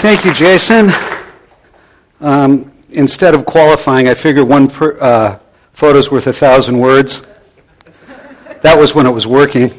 Thank you, Jason. Instead of qualifying, I figured one photo's worth 1,000 words. That was when it was working.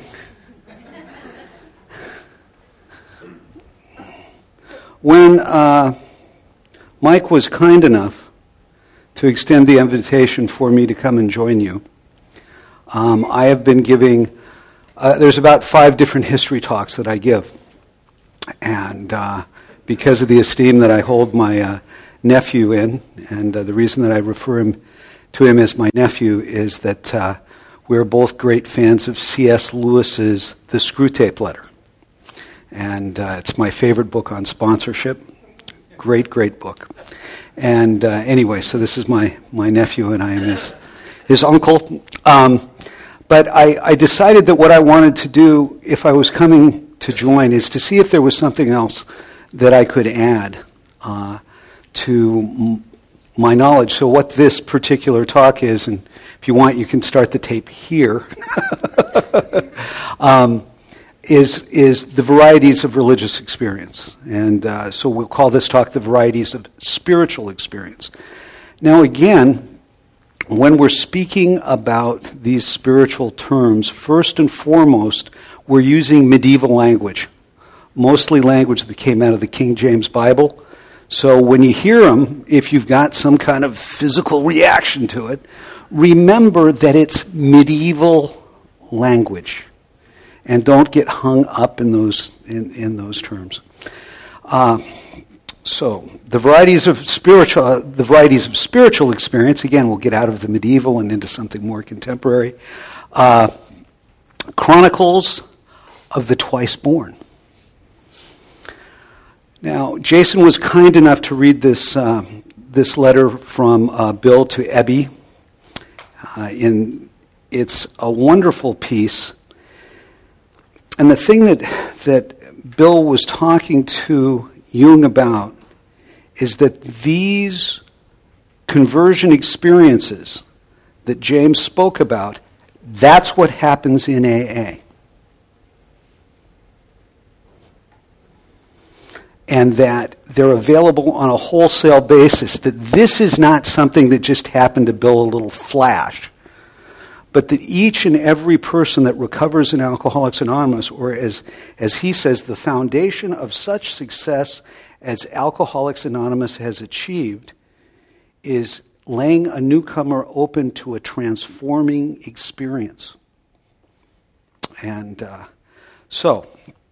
When Mike was kind enough to extend the invitation for me to come and join you, I have been giving, there's about 5 different history talks that I give. And because of the esteem that I hold my nephew in, and the reason that I refer to him as my nephew is that we're both great fans of C.S. Lewis's The Screwtape Letter. And it's my favorite book on sponsorship. Great, great book. And anyway, so this is my nephew, and I am his uncle. But I decided that what I wanted to do, if I was coming to join, is to see if there was something else that I could add to my knowledge. So what this particular talk is, and if you want, you can start the tape here, is the varieties of religious experience. And so we'll call this talk the varieties of spiritual experience. Now again, when we're speaking about these spiritual terms, first and foremost, we're using medieval language, mostly language that came out of the King James Bible. So when you hear them, if you've got some kind of physical reaction to it, remember that it's medieval language, and don't get hung up in those terms. So the varieties of spiritual experience. Again, we'll get out of the medieval and into something more contemporary. Chronicles of the Twice Born. Now, Jason was kind enough to read this letter from Bill to Ebby. It's a wonderful piece. And the thing that Bill was talking to Jung about is that these conversion experiences that James spoke about, that's what happens in AA. And that they're available on a wholesale basis, that this is not something that just happened to Bill a little flash, but that each and every person that recovers in Alcoholics Anonymous, or as he says, the foundation of such success as Alcoholics Anonymous has achieved is laying a newcomer open to a transforming experience. And so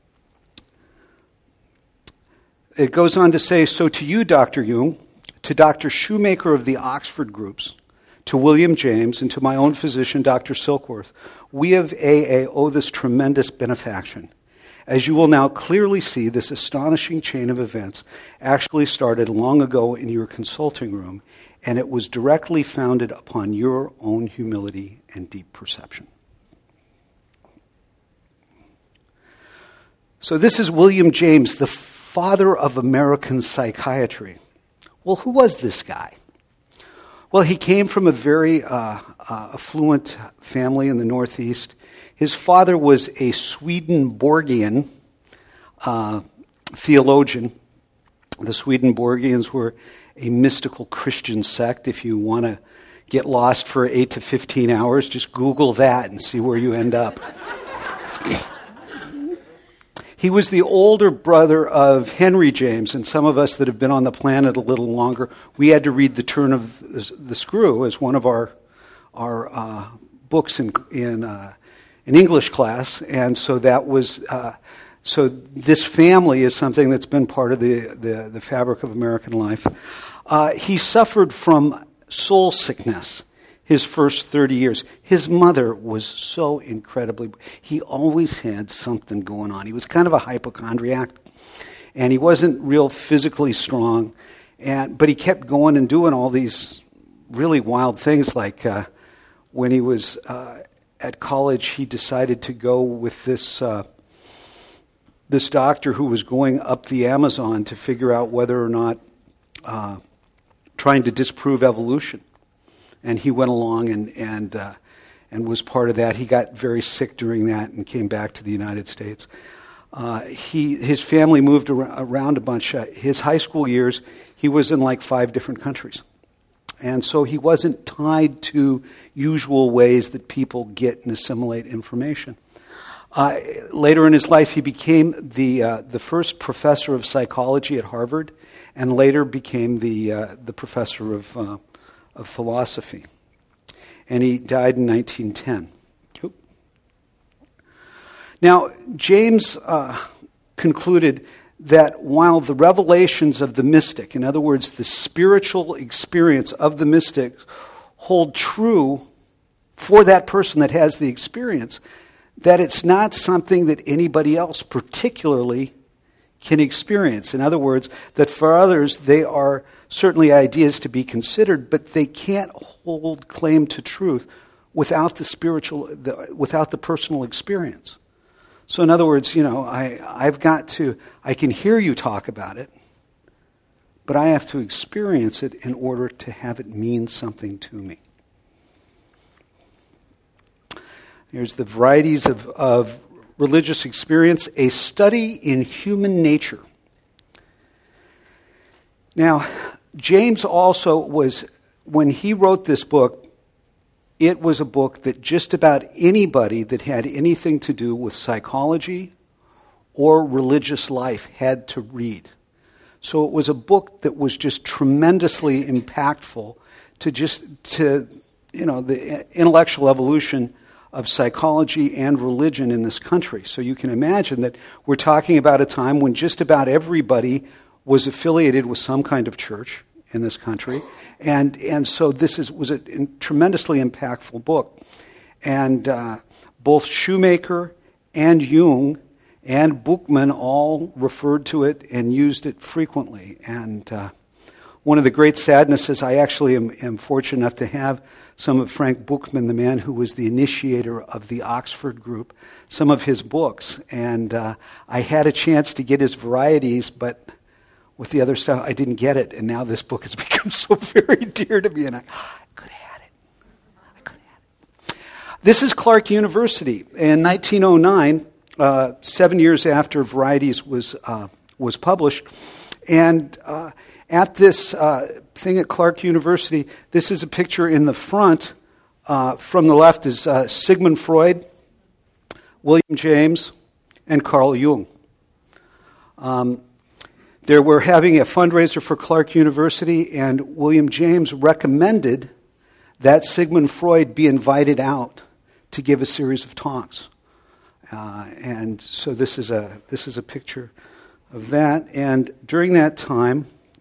it goes on to say, so to you, Dr. Jung, to Dr. Shoemaker of the Oxford groups, to William James, and to my own physician, Dr. Silkworth, we of AA owe this tremendous benefaction. As you will now clearly see, this astonishing chain of events actually started long ago in your consulting room, and it was directly founded upon your own humility and deep perception. So this is William James, the father of American psychiatry. Well, who was this guy? Well, he came from a very affluent family in the Northeast. His father was a Swedenborgian theologian. The Swedenborgians were a mystical Christian sect. If you want to get lost for 8 to 15 hours, just Google that and see where you end up. He was the older brother of Henry James, and some of us that have been on the planet a little longer, we had to read The Turn of the Screw as one of our books in English class, and so that was so this family is something that's been part of the fabric of American life. He suffered from soul sickness his first 30 years. His mother was so incredibly... He always had something going on. He was kind of a hypochondriac, and he wasn't real physically strong, but he kept going and doing all these really wild things, like when he was at college, he decided to go with this doctor who was going up the Amazon to figure out whether or not trying to disprove evolution. And he went along and was part of that. He got very sick during that and came back to the United States. His family moved around a bunch. His high school years, he was in like 5 different countries. And so he wasn't tied to usual ways that people get and assimilate information. Later in his life, he became the first professor of psychology at Harvard, and later became the professor of philosophy. And he died in 1910. Now, James concluded that while the revelations of the mystic, in other words, the spiritual experience of the mystic, hold true for that person that has the experience, that it's not something that anybody else particularly can experience. In other words, that for others, they are certainly ideas to be considered, but they can't hold claim to truth without without the personal experience. So in other words, I can hear you talk about it, but I have to experience it in order to have it mean something to me. Here's the varieties of religious experience, a study in human nature. Now, James also when he wrote this book, it was a book that just about anybody that had anything to do with psychology or religious life had to read. So it was a book that was just tremendously impactful to the intellectual evolution of psychology and religion in this country. So you can imagine that we're talking about a time when just about everybody was affiliated with some kind of church in this country. And so this was a tremendously impactful book. And both Shoemaker and Jung and Buchmann all referred to it and used it frequently. And one of the great sadnesses, I actually am fortunate enough to have some of Frank Buchmann, the man who was the initiator of the Oxford group, some of his books. And I had a chance to get his varieties, but with the other stuff, I didn't get it. And now this book has become so very dear to me, and I could have had it. This is Clark University. In 1909, 7 years after Varieties was published, and at this thing at Clark University, this is a picture in the front. From the left is Sigmund Freud, William James, and Carl Jung. They were having a fundraiser for Clark University, and William James recommended that Sigmund Freud be invited out to give a series of talks. And so this is a picture of that. And during that time,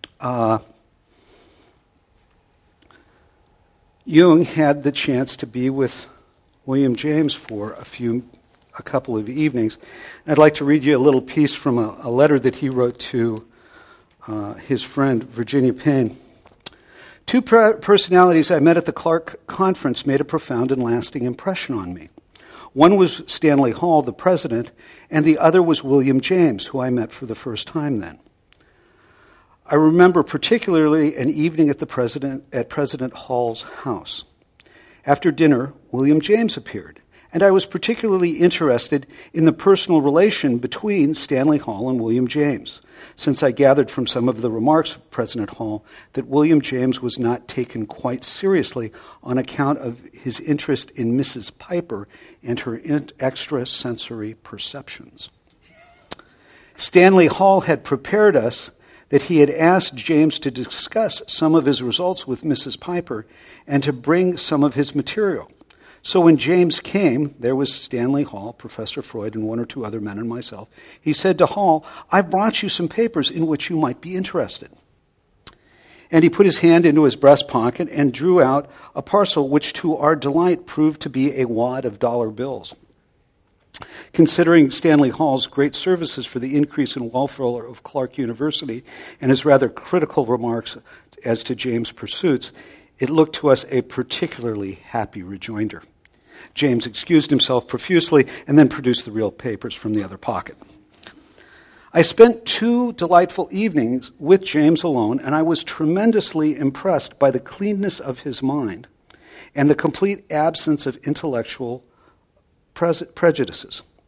Jung had the chance to be with William James for a couple of evenings. And I'd like to read you a little piece from a letter that he wrote to his friend Virginia Payne. 2 personalities I met at the Clark conference made a profound and lasting impression on me. One was Stanley Hall, the president, and the other was William James, who I met for the first time then. I remember particularly an evening at President Hall's house. After dinner, William James appeared, and I was particularly interested in the personal relation between Stanley Hall and William James, since I gathered from some of the remarks of President Hall that William James was not taken quite seriously on account of his interest in Mrs. Piper and her extrasensory perceptions. Stanley Hall had prepared us that he had asked James to discuss some of his results with Mrs. Piper and to bring some of his material. So when James came, there was Stanley Hall, Professor Freud, and 1 or 2 other men and myself. He said to Hall, "I brought you some papers in which you might be interested." And he put his hand into his breast pocket and drew out a parcel which to our delight proved to be a wad of dollar bills. Considering Stanley Hall's great services for the increase in welfare of Clark University and his rather critical remarks as to James' pursuits, it looked to us a particularly happy rejoinder. James excused himself profusely and then produced the real papers from the other pocket. I spent 2 delightful evenings with James alone, and I was tremendously impressed by the cleanness of his mind and the complete absence of intellectual prejudices.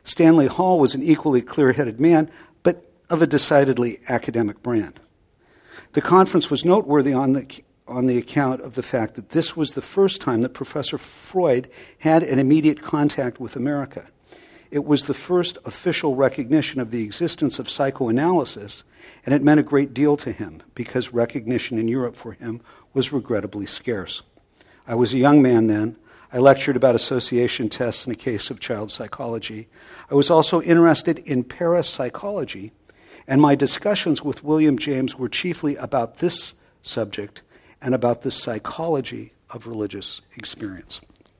Stanley Hall was an equally clear-headed man, but of a decidedly academic brand. The conference was noteworthy on the account of the fact that this was the first time that Professor Freud had an immediate contact with America. It was the first official recognition of the existence of psychoanalysis, and it meant a great deal to him because recognition in Europe for him was regrettably scarce. I was a young man then. I lectured about association tests in a case of child psychology. I was also interested in parapsychology, and my discussions with William James were chiefly about this subject and about the psychology of religious experience.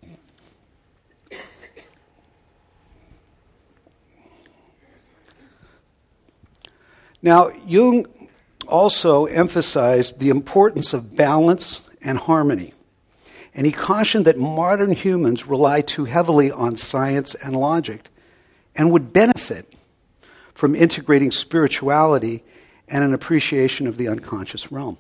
Now, Jung also emphasized the importance of balance and harmony, and he cautioned that modern humans rely too heavily on science and logic and would benefit from integrating spirituality and an appreciation of the unconscious realm.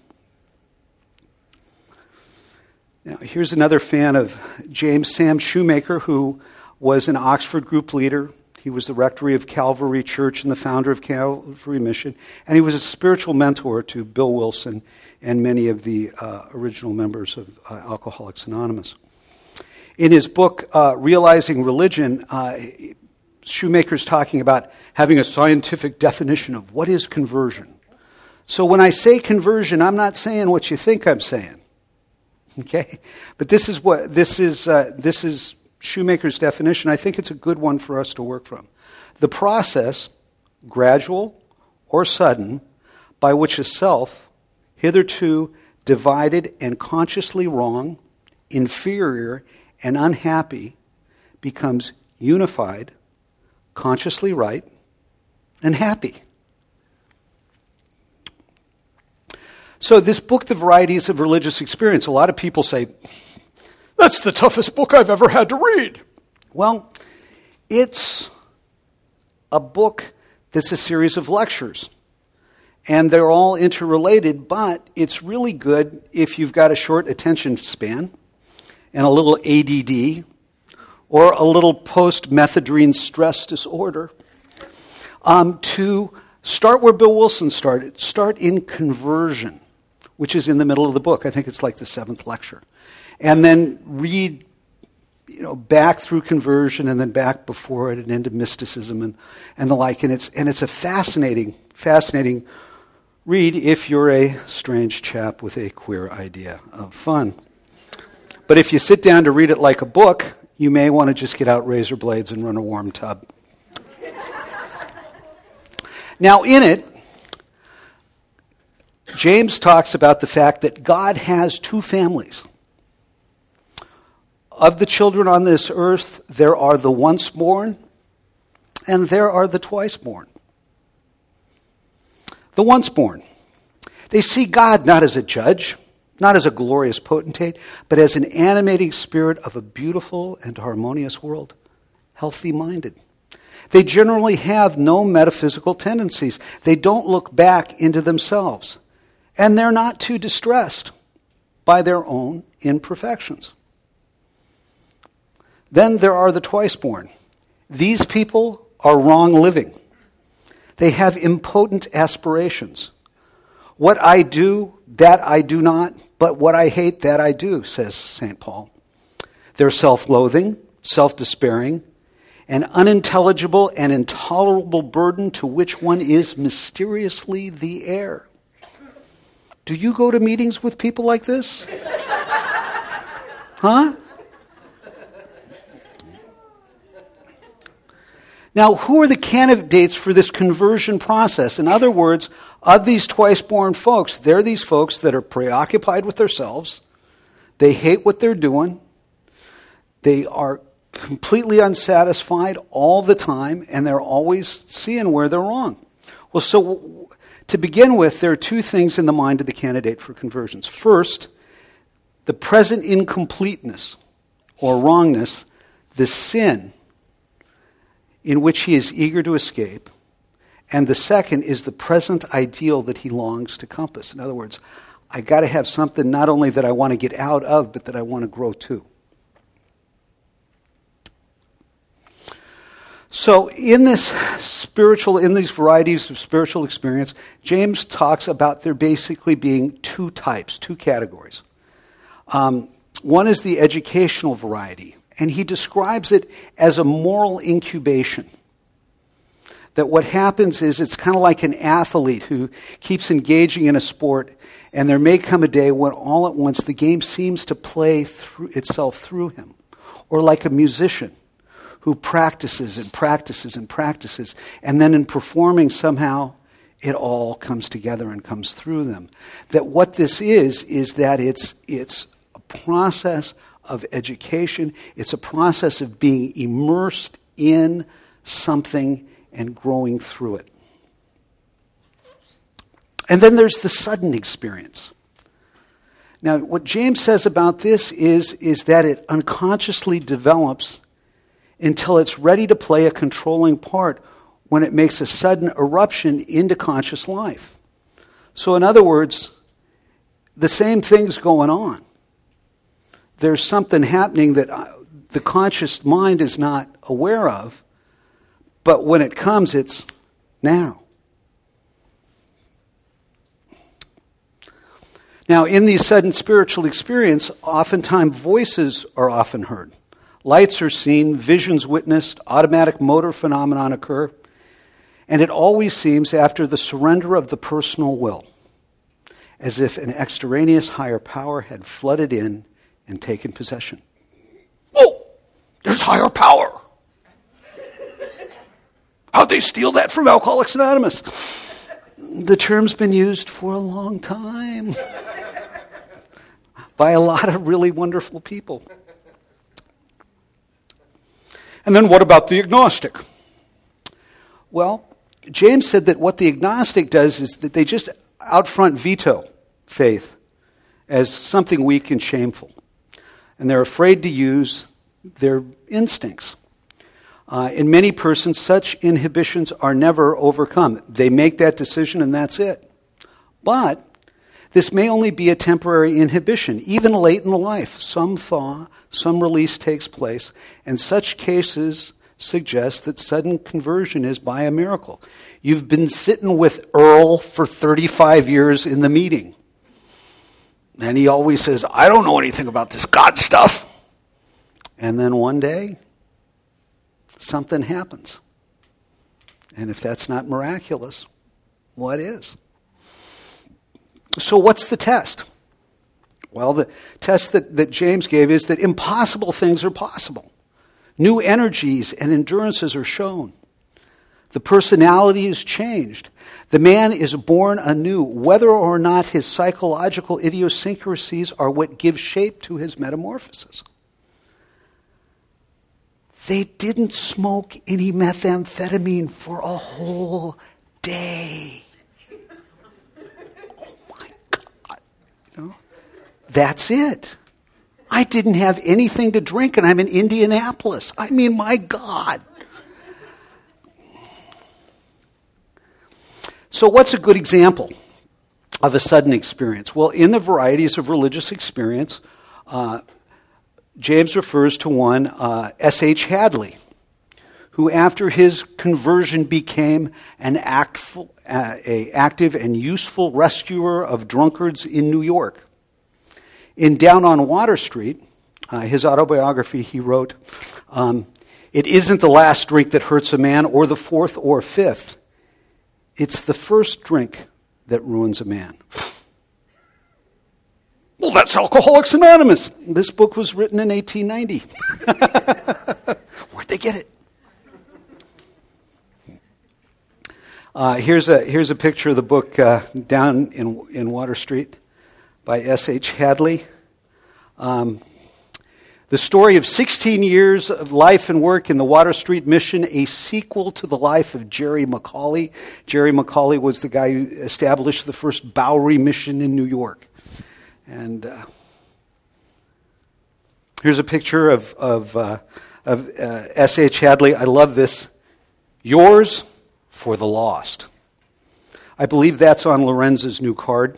Now, here's another fan of James, Sam Shoemaker, who was an Oxford group leader. He was the rector of Calvary Church and the founder of Calvary Mission, and he was a spiritual mentor to Bill Wilson and many of the original members of Alcoholics Anonymous. In his book, Realizing Religion, Shoemaker's talking about having a scientific definition of what is conversion. So when I say conversion, I'm not saying what you think I'm saying. Okay? But this is Shoemaker's definition. I think it's a good one for us to work from. The process, gradual or sudden, by which a self, hitherto divided and consciously wrong, inferior, and unhappy, becomes unified, consciously right, and happy. So this book, The Varieties of Religious Experience, a lot of people say, that's the toughest book I've ever had to read. Well, it's a book that's a series of lectures. And they're all interrelated, but it's really good if you've got a short attention span and a little ADD or a little post-methadone stress disorder to start where Bill Wilson started. Start in conversion, which is in the middle of the book. I think it's like the 7th lecture. And then read, back through conversion and then back before it and into mysticism and the like. And it's a fascinating read if you're a strange chap with a queer idea of fun. But if you sit down to read it like a book, you may want to just get out razor blades and run a warm tub. Now, in it, James talks about the fact that God has 2 families. Of the children on this earth, there are the once born and there are the twice born. The once born. They see God not as a judge, not as a glorious potentate, but as an animating spirit of a beautiful and harmonious world, healthy-minded. They generally have no metaphysical tendencies. They don't look back into themselves. And they're not too distressed by their own imperfections. Then there are the twice born. These people are wrong living. They have impotent aspirations. What I do, that I do not, but what I hate, that I do, says St. Paul. They're self-loathing, self-despairing, an unintelligible and intolerable burden to which one is mysteriously the heir. Do you go to meetings with people like this? Huh? Now, who are the candidates for this conversion process? In other words, of these twice-born folks, they're these folks that are preoccupied with themselves. They hate what they're doing. They are completely unsatisfied all the time, and they're always seeing where they're wrong. Well, so to begin with, there are 2 things in the mind of the candidate for conversions. First, the present incompleteness or wrongness, the sin in which he is eager to escape. And the second is the present ideal that he longs to compass. In other words, I got to have something not only that I want to get out of, but that I want to grow to. So in these varieties of spiritual experience, James talks about there basically being two types, two categories. One is the educational variety, and he describes it as a moral incubation. That what happens is it's kind of like an athlete who keeps engaging in a sport, and there may come a day when all at once the game seems to play itself through him. Or like a musician who practices and practices and practices, and then in performing somehow it all comes together and comes through them. That what this is that it's a process of education, it's a process of being immersed in something and growing through it. And then there's the sudden experience. Now, what James says about this is that it unconsciously develops until it's ready to play a controlling part when it makes a sudden eruption into conscious life. So in other words, the same thing's going on. There's something happening that the conscious mind is not aware of, but when it comes, it's now. Now, in these sudden spiritual experience, oftentimes voices are often heard. Lights are seen, visions witnessed, automatic motor phenomenon occur, and it always seems after the surrender of the personal will, as if an extraneous higher power had flooded in and taken possession. Oh, there's higher power. How'd they steal that from Alcoholics Anonymous? The term's been used for a long time by a lot of really wonderful people. And then what about the agnostic? Well, James said that what the agnostic does is that they just outright veto faith as something weak and shameful. And they're afraid to use their instincts. In many persons, such inhibitions are never overcome. They make that decision and that's it. But this may only be a temporary inhibition. Even late in life, some thaw, some release takes place, and such cases suggest that sudden conversion is by a miracle. You've been sitting with Earl for 35 years in the meeting. And he always says, I don't know anything about this God stuff. And then one day, something happens. And if that's not miraculous, what is? So what's the test? Well, the test that James gave is that impossible things are possible. New energies and endurances are shown. The personality is changed. The man is born anew, whether or not his psychological idiosyncrasies are what give shape to his metamorphosis. They didn't smoke any methamphetamine for a whole day. Oh my God. You know? That's it. I didn't have anything to drink and I'm in Indianapolis. I mean, my God. So what's a good example of a sudden experience? Well, in the varieties of religious experience, James refers to one, S.H. Hadley, who after his conversion became an active and useful rescuer of drunkards in New York. In Down on Water Street, his autobiography, he wrote, it isn't the last drink that hurts a man or the fourth or fifth. It's the first drink that ruins a man. Well, that's Alcoholics Anonymous. This book was written in 1890. Where'd they get it? Here's a picture of the book Down in Water Street by S.H. Hadley. The story of 16 years of life and work in the Water Street Mission, a sequel to the life of Jerry McAuley. Jerry McAuley was the guy who established the first Bowery Mission in New York. And here's a picture of S.H. Hadley. I love this. Yours for the lost. I believe that's on Lorenz's new card.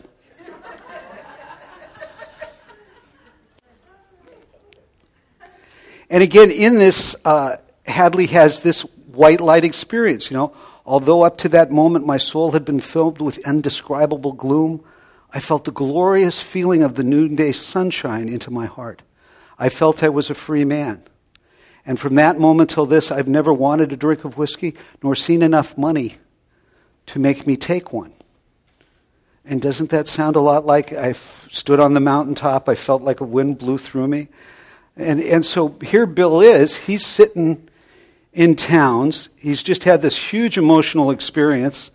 And again, in this, Hadley has this white light experience, Although up to that moment my soul had been filled with indescribable gloom, I felt the glorious feeling of the noonday sunshine into my heart. I felt I was a free man. And from that moment till this, I've never wanted a drink of whiskey, nor seen enough money to make me take one. And doesn't that sound a lot like I stood on the mountaintop, I felt like a wind blew through me? And so here Bill is, he's sitting in Towns, he's just had this huge emotional experience.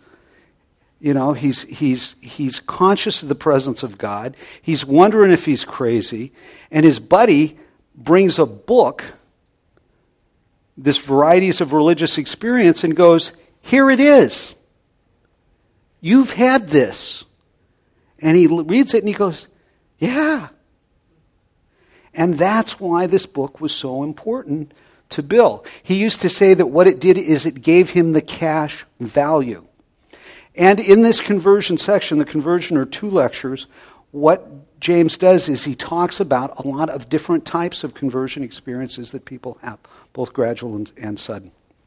He's conscious of the presence of God. He's wondering if he's crazy. And his buddy brings a book, this Varieties of Religious Experience, and goes, here it is. You've had this. And he reads it and he goes, yeah. And that's why this book was so important to Bill. He used to say that what it did is it gave him the cash value. And in this conversion section, the Conversion or Two lectures, what James does is he talks about a lot of different types of conversion experiences that people have, both gradual and sudden.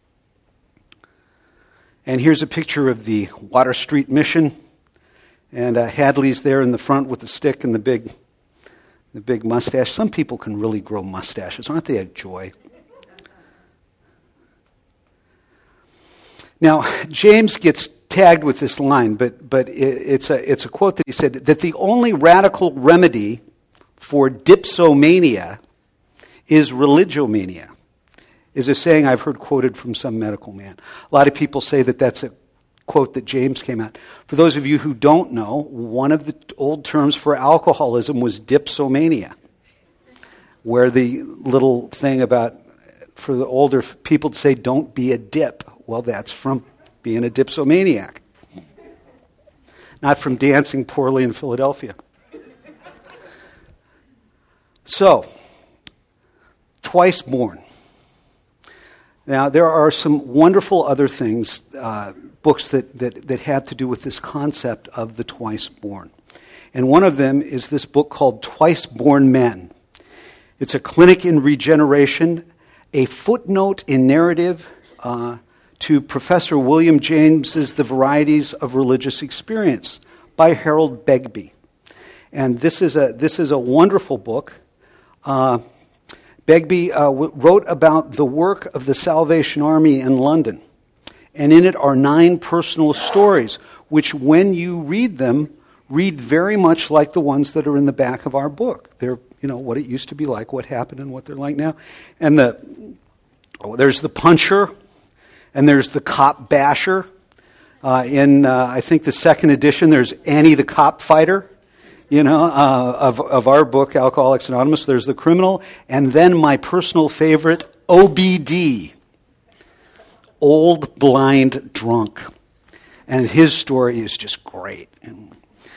And here's a picture of the Water Street Mission. And Hadley's there in the front with the stick and the big mustache. Some people can really grow mustaches. Aren't they a joy? Now, James gets tagged with this line, but it's a quote that he said, that the only radical remedy for dipsomania is religomania, is a saying I've heard quoted from some medical man. A lot of people say that that's a quote that James came out. For those of you who don't know, one of the old terms for alcoholism was dipsomania, where the little thing about, for the older people to say, don't be a dip. Well, that's from being a dipsomaniac, not from dancing poorly in Philadelphia. So, Twice Born. Now, there are some wonderful other things, books that have to do with this concept of the twice born. And one of them is this book called Twice Born Men. It's a clinic in regeneration, a footnote in narrative to Professor William James's The Varieties of Religious Experience by Harold Begbie. And this is a wonderful book. Begbie wrote about the work of the Salvation Army in London. And in it are 9 personal stories, which when you read them, read very much like the ones that are in the back of our book. They're, what it used to be like, what happened, and what they're like now. And there's the puncher, and there's the cop basher. I think the second edition, there's Annie the cop fighter. Of our book, Alcoholics Anonymous, there's the criminal, and then my personal favorite, OBD, Old Blind Drunk. And his story is just great. And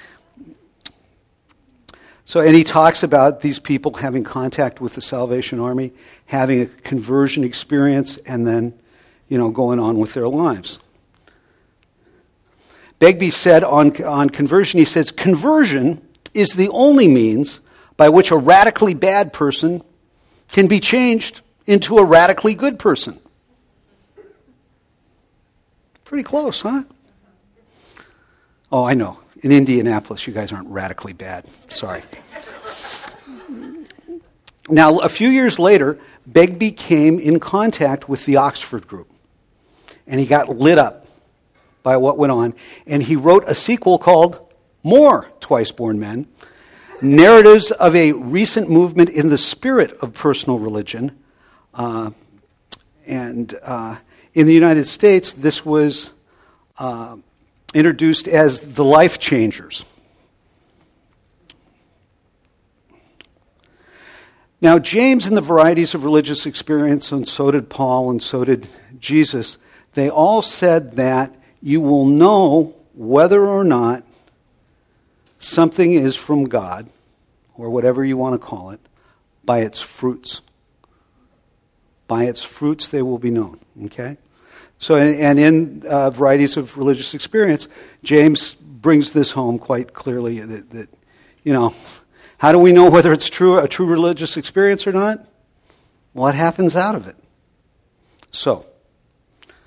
he talks about these people having contact with the Salvation Army, having a conversion experience, and then, going on with their lives. Begbie said on conversion, he says, conversion is the only means by which a radically bad person can be changed into a radically good person. Pretty close, huh? Oh, I know. In Indianapolis, you guys aren't radically bad. Sorry. Now, a few years later, Begbie came in contact with the Oxford group, and he got lit up by what went on, and he wrote a sequel called More Twice Born Men, narratives of a recent movement in the spirit of personal religion. And in the United States, this was introduced as the Life Changers. Now, James and the Varieties of Religious Experience, and so did Paul, and so did Jesus, they all said that you will know whether or not something is from God, or whatever you want to call it, by its fruits. By its fruits they will be known. Okay? So, and in Varieties of Religious Experience, James brings this home quite clearly that how do we know whether it's a true religious experience or not? What happens out of it? So,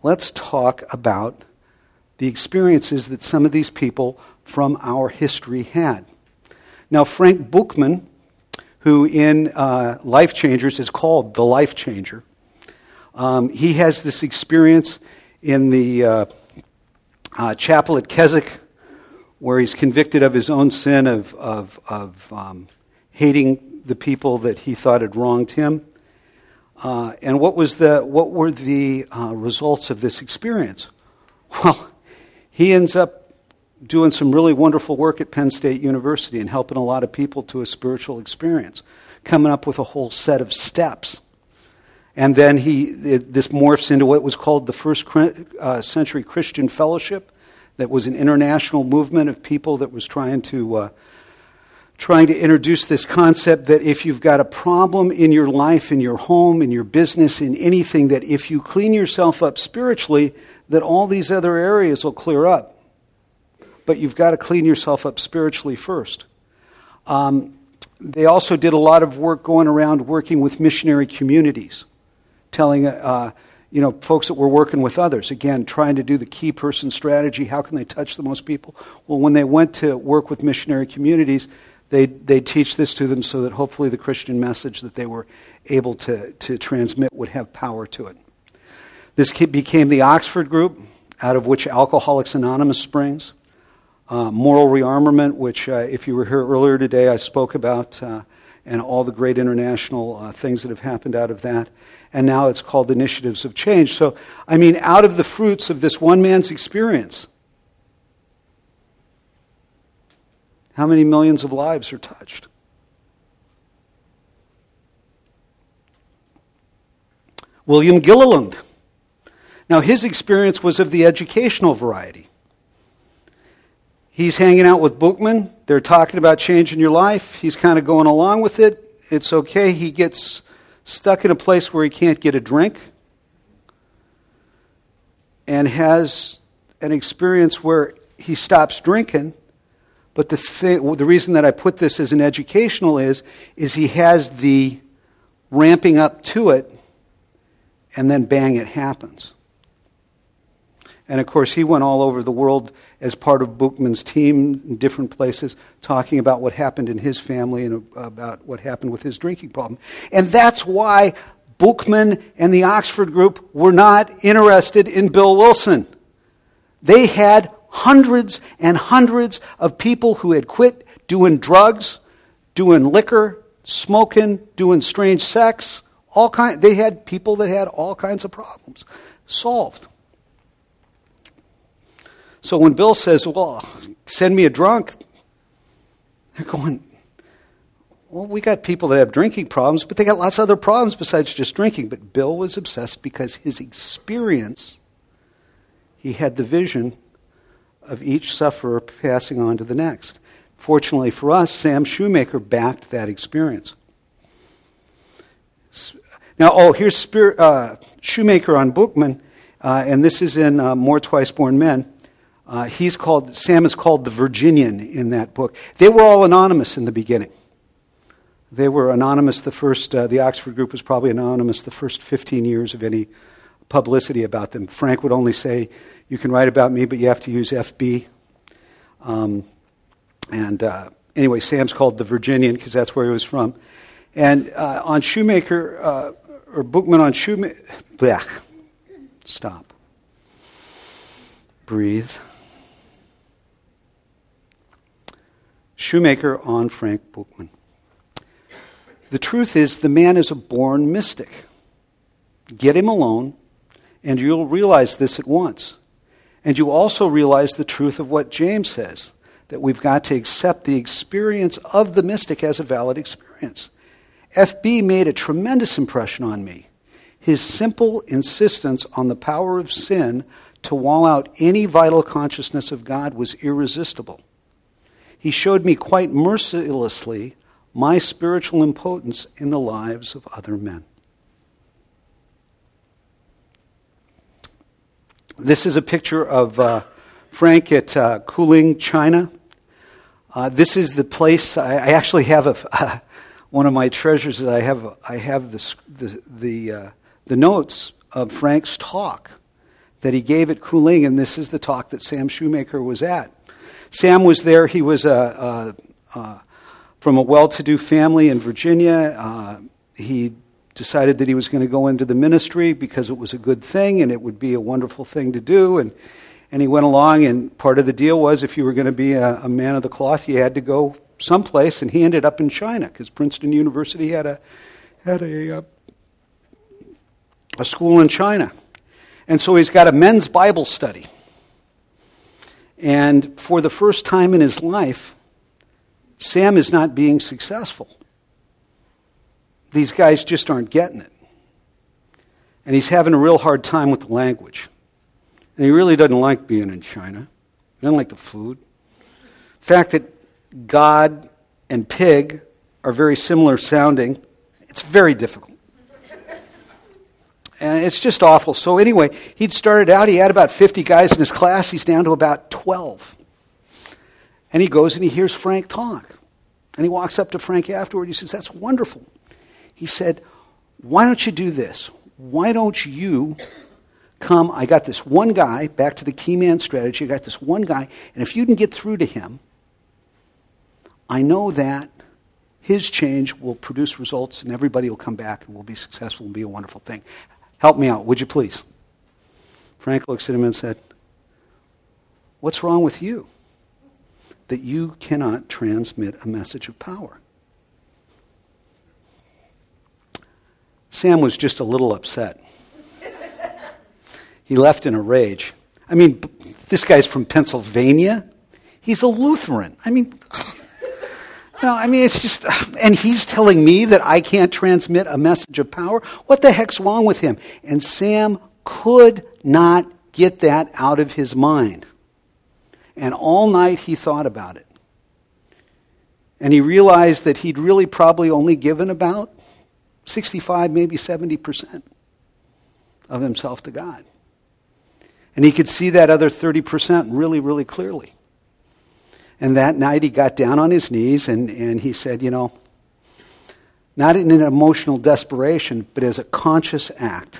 let's talk about the experiences that some of these people from our history had. Now, Frank Buchman, who in Life Changers is called the Life Changer, he has this experience in the chapel at Keswick, where he's convicted of his own sin of hating the people that he thought had wronged him. And what were the results of this experience? Well, he ends up doing some really wonderful work at Penn State University and helping a lot of people to a spiritual experience, coming up with a whole set of steps. And then this morphs into what was called the First Century Christian Fellowship, that was an international movement of people that was trying to introduce this concept that if you've got a problem in your life, in your home, in your business, in anything, that if you clean yourself up spiritually, that all these other areas will clear up. But you've got to clean yourself up spiritually first. They also did a lot of work going around working with missionary communities, telling folks that were working with others, again, trying to do the key person strategy. How can they touch the most people? Well, when they went to work with missionary communities, they teach this to them so that hopefully the Christian message that they were able to transmit would have power to it. This became the Oxford group, out of which Alcoholics Anonymous springs. Moral Rearmament, which if you were here earlier today, I spoke about, and all the great international things that have happened out of that. And now it's called Initiatives of Change. So, out of the fruits of this one man's experience, how many millions of lives are touched? William Gilliland. Now, his experience was of the educational variety. He's hanging out with Buchman. They're talking about changing your life. He's kind of going along with it. It's okay. He gets stuck in a place where he can't get a drink and has an experience where he stops drinking. But the reason that I put this as an educational is he has the ramping up to it, and then bang, it happens. And of course, he went all over the world as part of Buchman's team in different places, talking about what happened in his family and about what happened with his drinking problem. And that's why Buchman and the Oxford group were not interested in Bill Wilson. They had hundreds and hundreds of people who had quit doing drugs, doing liquor, smoking, doing strange sex. They had people that had all kinds of problems solved. So when Bill says, well, send me a drunk, they're going, well, we got people that have drinking problems, but they got lots of other problems besides just drinking. But Bill was obsessed because his experience, he had the vision of each sufferer passing on to the next. Fortunately for us, Sam Shoemaker backed that experience. Now, here's Shoemaker on Buchman, and this is in More Twice Born Men. Sam is called the Virginian in that book. They were all anonymous in the beginning. They were anonymous the Oxford group was probably anonymous the first 15 years of any publicity about them. Frank would only say, you can write about me, but you have to use FB. Anyway, Sam's called the Virginian because that's where he was from. And on Shoemaker, or Buchman on Shoemaker, stop. Breathe. Shoemaker on Frank Buchman. The truth is, the man is a born mystic. Get him alone, and you'll realize this at once. And you also realize the truth of what James says, that we've got to accept the experience of the mystic as a valid experience. FB made a tremendous impression on me. His simple insistence on the power of sin to wall out any vital consciousness of God was irresistible. He showed me quite mercilessly my spiritual impotence in the lives of other men. This is a picture of Frank at Kuling, China. This is the place. I actually have one of my treasures. That I have the notes of Frank's talk that he gave at Kuling, and this is the talk that Sam Shoemaker was at. Sam was there. He was from a well-to-do family in Virginia. He decided that he was going to go into the ministry because it was a good thing and it would be a wonderful thing to do. And he went along, and part of the deal was if you were going to be a man of the cloth, you had to go someplace, and he ended up in China because Princeton University had a school in China. And so he's got a men's Bible study. And for the first time in his life, Sam is not being successful. These guys just aren't getting it. And he's having a real hard time with the language. And he really doesn't like being in China. He doesn't like the food. The fact that God and pig are very similar sounding, it's very difficult. And it's just awful. So anyway, he'd started out, he had about 50 guys in his class. He's down to about 12. And he goes and he hears Frank talk. And he walks up to Frank afterward. He says, "That's wonderful." He said, "Why don't you do this? Why don't you come? I got this one guy," back to the key man strategy. I got this one guy, and if you can get through to him, I know that his change will produce results and everybody will come back and will be successful and be a wonderful thing. Help me out, would you please? Frank looks at him and said, "What's wrong with you that you cannot transmit a message of power?" Sam was just a little upset. He left in a rage. I mean, this guy's from Pennsylvania. He's a Lutheran. It's just, and he's telling me that I can't transmit a message of power? What the heck's wrong with him? And Sam could not get that out of his mind. And all night he thought about it. And he realized that he'd really probably only given about 65, maybe 70% of himself to God. And he could see that other 30% really, really clearly. And that night he got down on his knees and he said, not in an emotional desperation, but as a conscious act,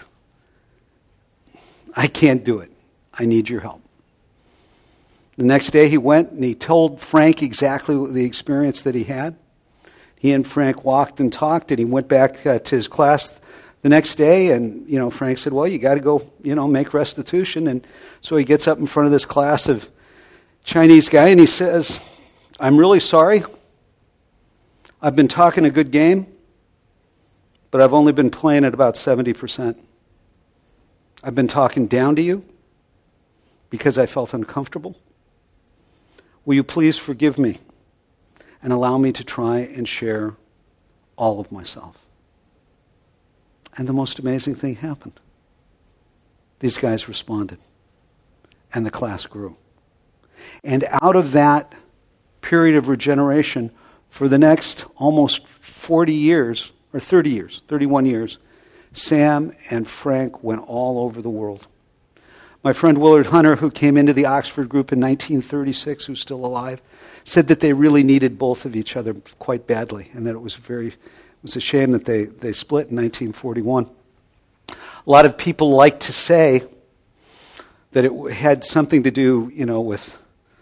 I can't do it. I need your help. The next day he went and he told Frank exactly the experience that he had. He and Frank walked and talked, and he went back to his class the next day, and Frank said, "Well, you got to go, make restitution." And so he gets up in front of this class of Chinese guy, and he says, "I'm really sorry. I've been talking a good game, but I've only been playing at about 70%. I've been talking down to you because I felt uncomfortable. Will you please forgive me and allow me to try and share all of myself?" And the most amazing thing happened. These guys responded, and the class grew. And out of that period of regeneration, for the next almost 40 years, or 30 years, 31 years, Sam and Frank went all over the world. My friend Willard Hunter, who came into the Oxford group in 1936, who's still alive, said that they really needed both of each other quite badly, and that it was a shame that they split in 1941. A lot of people like to say that it had something to do, with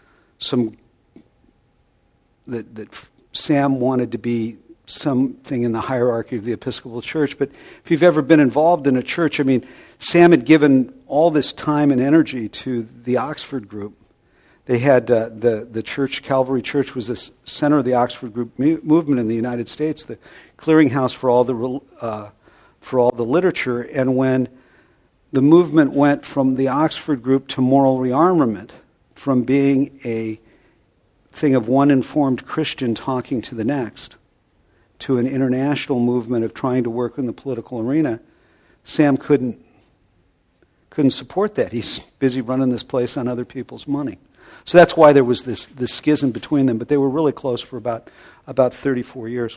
that Sam wanted to be something in the hierarchy of the Episcopal Church. But if you've ever been involved in a church, Sam had given all this time and energy to the Oxford group. They had the church, Calvary Church, was the center of the Oxford group movement in the United States, the clearinghouse for all the literature. And when the movement went from the Oxford group to moral rearmament, from being a thing of one informed Christian talking to the next, to an international movement of trying to work in the political arena, Sam couldn't support that. He's busy running this place on other people's money. So that's why there was this schism between them, but they were really close for about 34 years.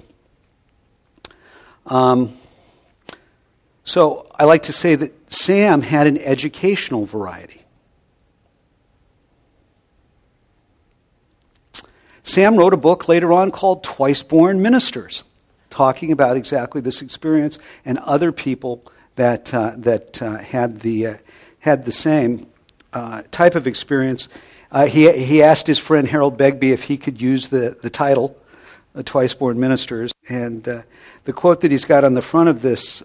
So I like to say that Sam had an educational variety. Sam wrote a book later on called Twice Born Ministers, talking about exactly this experience and other people that had had the same type of experience. He asked his friend Harold Begbie if he could use the title, Twice Born Ministers. And the quote that he's got on the front of this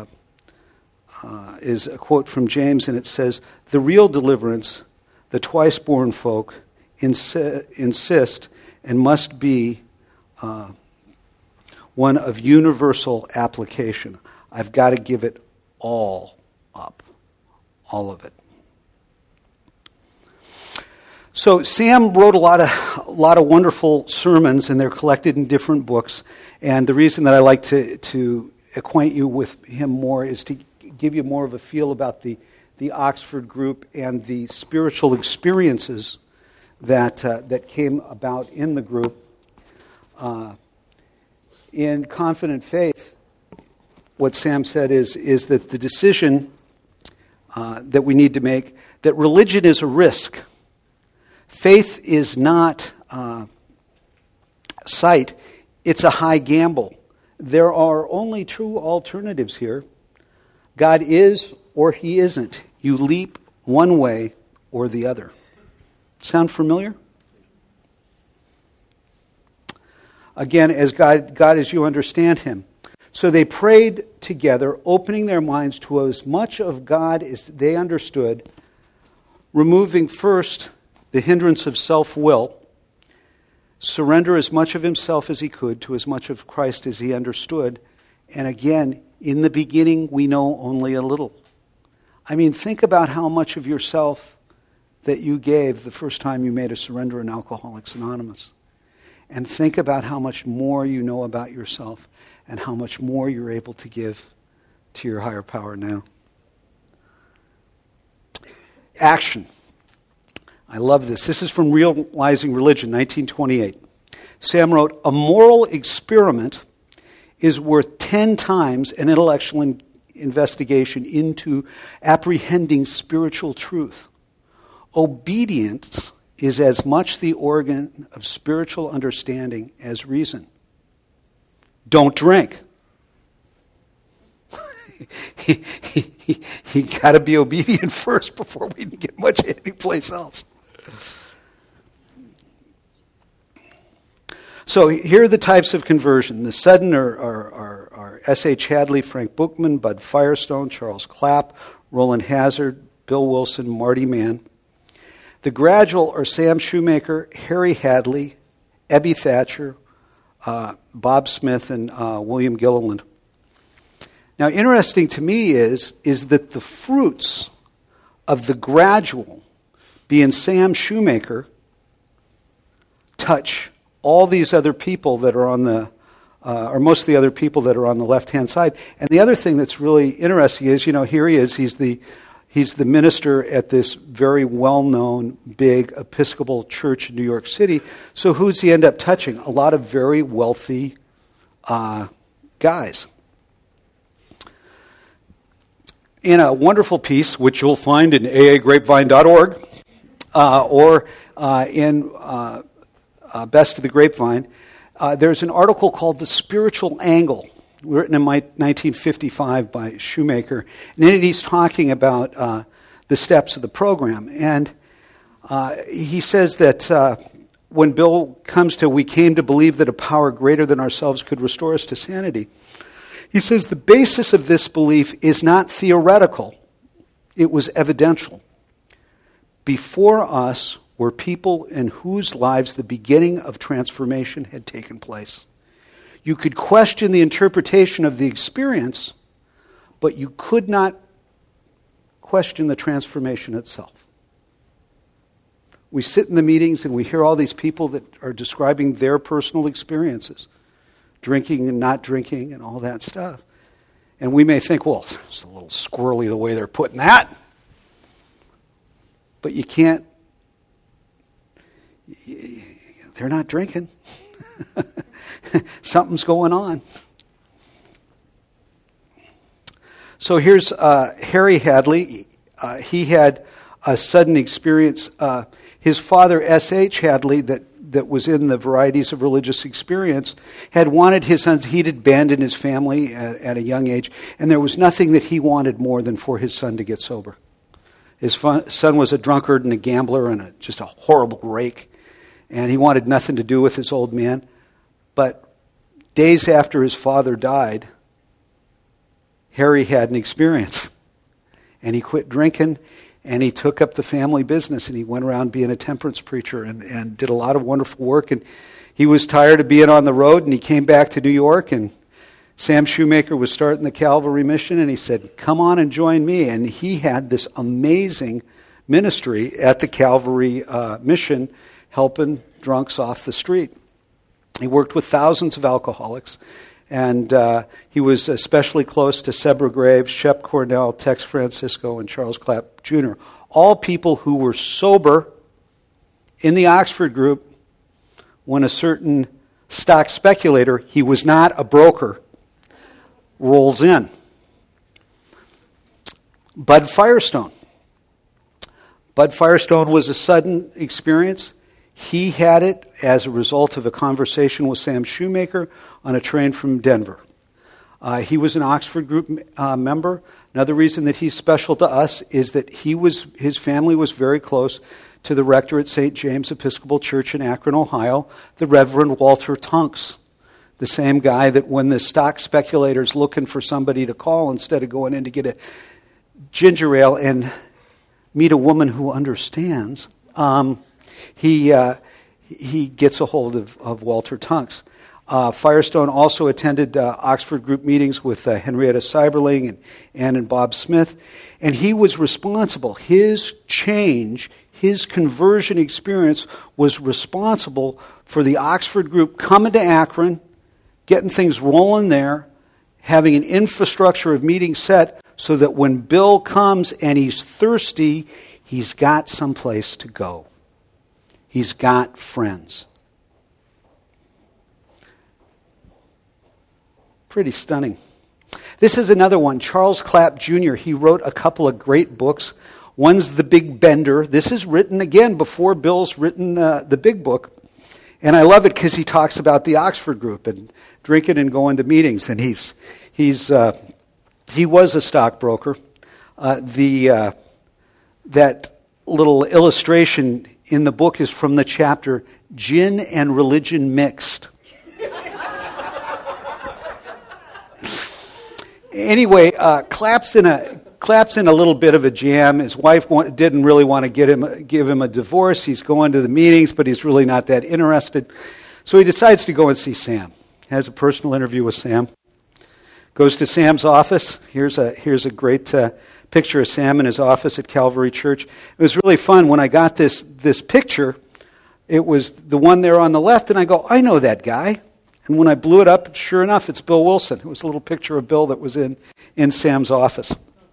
is a quote from James, and it says, "The real deliverance, the twice-born folk insist and must be one of universal application. I've got to give it all up, all of it." So Sam wrote a lot of wonderful sermons, and they're collected in different books. And the reason that I like to acquaint you with him more is to give you more of a feel about the Oxford group and the spiritual experiences that came about in the group. In Confident Faith, what Sam said is that the decision that we need to make, that religion is a risk. Faith is not sight, it's a high gamble. There are only two alternatives here. God is or he isn't. You leap one way or the other. Sound familiar? Again, as God as you understand him. So they prayed together, opening their minds to as much of God as they understood, removing first the hindrance of self-will, surrender as much of himself as he could to as much of Christ as he understood. And again, in the beginning, we know only a little. I mean, think about how much of yourself that you gave the first time you made a surrender in Alcoholics Anonymous. And think about how much more you know about yourself and how much more you're able to give to your higher power now. Action. I love this. This is from Realizing Religion, 1928. Sam wrote, "A moral experiment is worth 10 times an intellectual investigation into apprehending spiritual truth. Obedience is as much the organ of spiritual understanding as reason. Don't drink." He got to be obedient first before we can get much anyplace else. So here are the types of conversion. The sudden are S.H. Hadley, Frank Bookman, Bud Firestone, Charles Clapp, Roland Hazard, Bill Wilson, Marty Mann. The gradual are Sam Shoemaker, Harry Hadley, Ebby Thatcher, Bob Smith, and William Gilliland. Now, interesting to me is that the fruits of the gradual, being Sam Shoemaker, touch all these other people that are on the, or most of the other people that are on the left-hand side. And the other thing that's really interesting is, here he is, he's the minister at this very well-known, big Episcopal church in New York City. So who's he end up touching? A lot of very wealthy guys. In a wonderful piece, which you'll find in aagrapevine.org, or in Best of the Grapevine, there's an article called The Spiritual Angle, written in 1955 by Shoemaker. And in it he's talking about the steps of the program. And he says that when Bill comes to, "We came to believe that a power greater than ourselves could restore us to sanity," he says the basis of this belief is not theoretical, it was evidential. Before us were people in whose lives the beginning of transformation had taken place. You could question the interpretation of the experience, but you could not question the transformation itself. We sit in the meetings and we hear all these people that are describing their personal experiences, drinking and not drinking and all that stuff. And we may think, well, it's a little squirrely the way they're putting that. But you can't, they're not drinking. Something's going on. So here's Harry Hadley. He had a sudden experience. His father, S.H. Hadley, that was in the Varieties of Religious Experience, had wanted his sons, he'd abandoned his family at a young age, and there was nothing that he wanted more than for his son to get sober. His son was a drunkard and a gambler and just a horrible rake. And he wanted nothing to do with his old man. But days after his father died, Harry had an experience. And he quit drinking, and he took up the family business, and he went around being a temperance preacher and did a lot of wonderful work. And he was tired of being on the road, and he came back to New York, and Sam Shoemaker was starting the Calvary mission, and he said, come on and join me. And he had this amazing ministry at the Calvary mission, helping drunks off the street. He worked with thousands of alcoholics, and he was especially close to Sebra Graves, Shep Cornell, Tex Francisco, and Charles Clapp Jr., all people who were sober in the Oxford group when a certain stock speculator, he was not a broker, rolls in. Bud Firestone. Bud Firestone was a sudden experience. He had it as a result of a conversation with Sam Shoemaker on a train from Denver. He was an Oxford group member. Another reason that he's special to us is that his family was very close to the rector at St. James Episcopal Church in Akron, Ohio, the Reverend Walter Tunks, the same guy that when the stock speculator's looking for somebody to call instead of going in to get a ginger ale and meet a woman who understands, he gets a hold of Walter Tunks. Firestone also attended Oxford group meetings with Henrietta Seiberling and Ann and Bob Smith, and he was responsible. His change, his conversion experience was responsible for the Oxford group coming to Akron, getting things rolling there, having an infrastructure of meetings set so that when Bill comes and he's thirsty, he's got someplace to go. He's got friends. Pretty stunning. This is another one. Charles Clapp Jr., he wrote a couple of great books. One's The Big Bender. This is written, again, before Bill's written the big book. And I love it because he talks about the Oxford group and drinking and going to meetings. And he was a stockbroker. That little illustration in the book is from the chapter, Gin and Religion Mixed. Anyway, Clapp's in a little bit of a jam. His wife didn't really want to give him a divorce. He's going to the meetings, but he's really not that interested. So he decides to go and see Sam. Has a personal interview with Sam. Goes to Sam's office. Here's a great picture of Sam in his office at Calvary Church. It was really fun. When I got this picture, it was the one there on the left, and I go, I know that guy. And when I blew it up, sure enough, it's Bill Wilson. It was a little picture of Bill that was in Sam's office.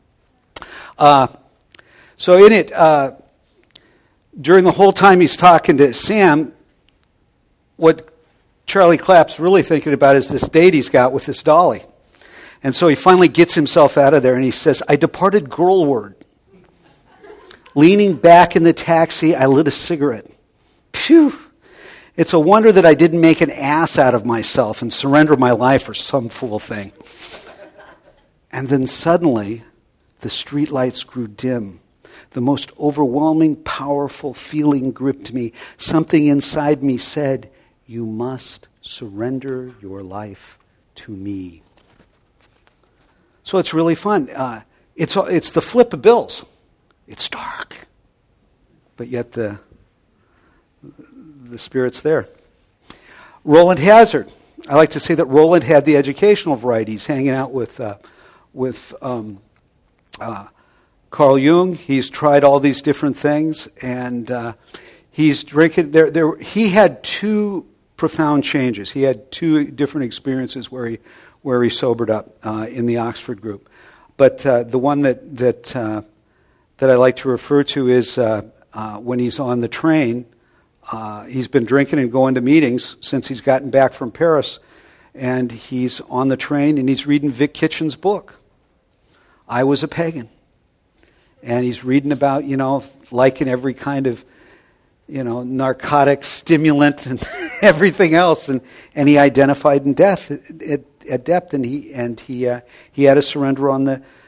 So in it, during the whole time he's talking to Sam, what Charlie Clapp's really thinking about is this date he's got with this dolly. And so he finally gets himself out of there and he says, I departed girlward. Leaning back in the taxi, I lit a cigarette. Phew! It's a wonder that I didn't make an ass out of myself and surrender my life for some fool thing. And then suddenly, the streetlights grew dim. The most overwhelming, powerful feeling gripped me. Something inside me said, you must surrender your life to me. So it's really fun. It's the flip of Bill's. It's dark, but yet the Spirit's there. Roland Hazard. I like to say that Roland had the educational varieties, hanging out with Carl Jung. He's tried all these different things, and he's drinking. He had two profound changes. He had two different experiences where he sobered up in the Oxford group. But the one that I like to refer to is when he's on the train. He's been drinking and going to meetings since he's gotten back from Paris, and he's on the train and he's reading Vic Kitchen's book, I Was a Pagan. And he's reading about, liking every kind of, narcotic stimulant and everything else, and he identified in depth, and he had a surrender on the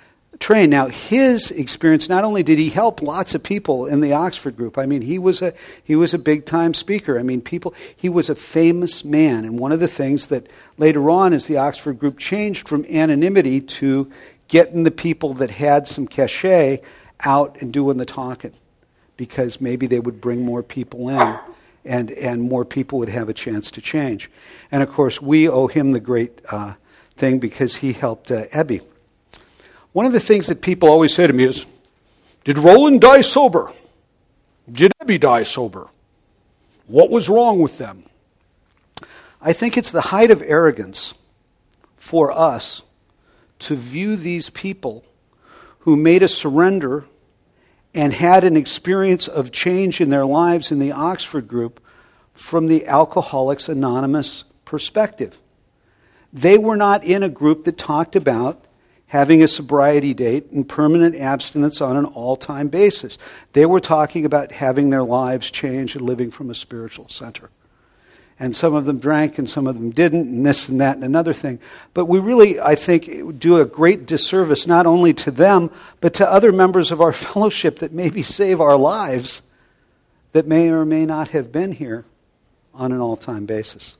train. Now, his experience, not only did he help lots of people in the Oxford group, I mean, he was a big-time speaker. I mean, he was a famous man. And one of the things that later on as the Oxford group changed from anonymity to getting the people that had some cachet out and doing the talking, because maybe they would bring more people in and more people would have a chance to change. And of course, we owe him the great thing because he helped Ebby. One of the things that people always say to me is, did Roland die sober? Did Ebby die sober? What was wrong with them? I think it's the height of arrogance for us to view these people who made a surrender and had an experience of change in their lives in the Oxford group from the Alcoholics Anonymous perspective. They were not in a group that talked about having a sobriety date and permanent abstinence on an all-time basis. They were talking about having their lives change and living from a spiritual center. And some of them drank and some of them didn't, and this and that and another thing. But we really, I think, do a great disservice not only to them, but to other members of our fellowship that maybe save our lives that may or may not have been here on an all-time basis.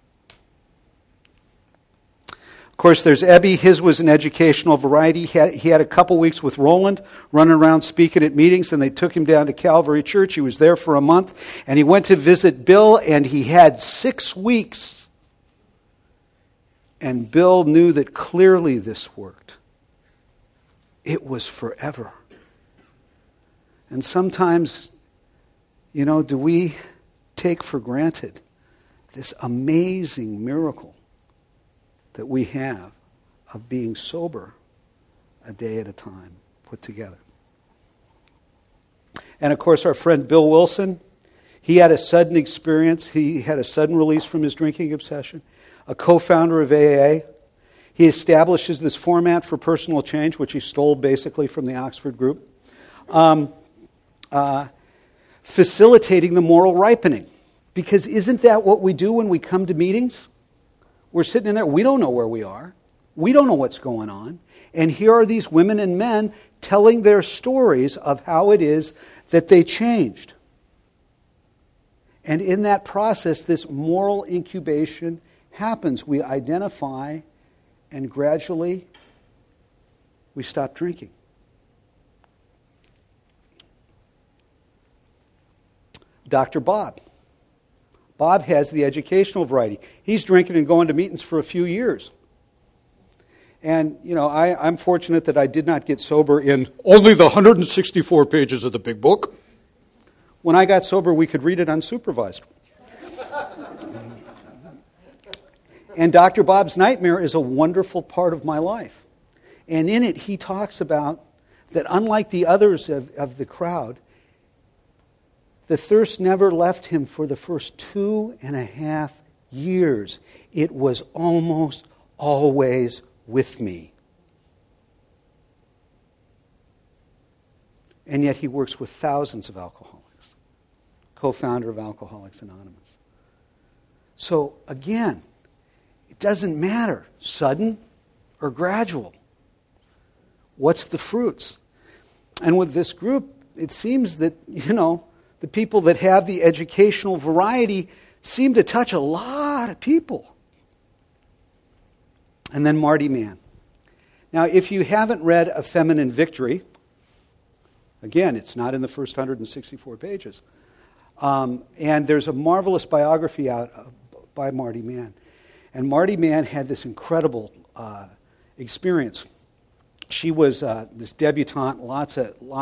Of course, there's Ebby. His was an educational variety. He had a couple weeks with Roland, running around speaking at meetings, and they took him down to Calvary Church. He was there for a month, and he went to visit Bill, and he had 6 weeks. And Bill knew that clearly this worked. It was forever. And sometimes, do we take for granted this amazing miracle that we have of being sober a day at a time put together? And of course, our friend Bill Wilson, he had a sudden experience. He had a sudden release from his drinking obsession. A co-founder of AA. He establishes this format for personal change, which he stole basically from the Oxford group. Facilitating the moral ripening. Because isn't that what we do when we come to meetings? We're sitting in there. We don't know where we are. We don't know what's going on. And here are these women and men telling their stories of how it is that they changed. And in that process, this moral incubation happens. We identify, and gradually, we stop drinking. Dr. Bob. Bob has the educational variety. He's drinking and going to meetings for a few years. And, I'm fortunate that I did not get sober in only the 164 pages of the big book. When I got sober, we could read it unsupervised. And Dr. Bob's Nightmare is a wonderful part of my life. And in it, he talks about that unlike the others of the crowd, the thirst never left him for the first 2.5 years. It was almost always with me. And yet he works with thousands of alcoholics, co-founder of Alcoholics Anonymous. So again, it doesn't matter, sudden or gradual. What's the fruits? And with this group, it seems that, the people that have the educational variety seem to touch a lot of people. And then Marty Mann. Now, if you haven't read A Feminine Victory, again, it's not in the first 164 pages. And there's a marvelous biography out by Marty Mann. And Marty Mann had this incredible experience. She was this debutante, lots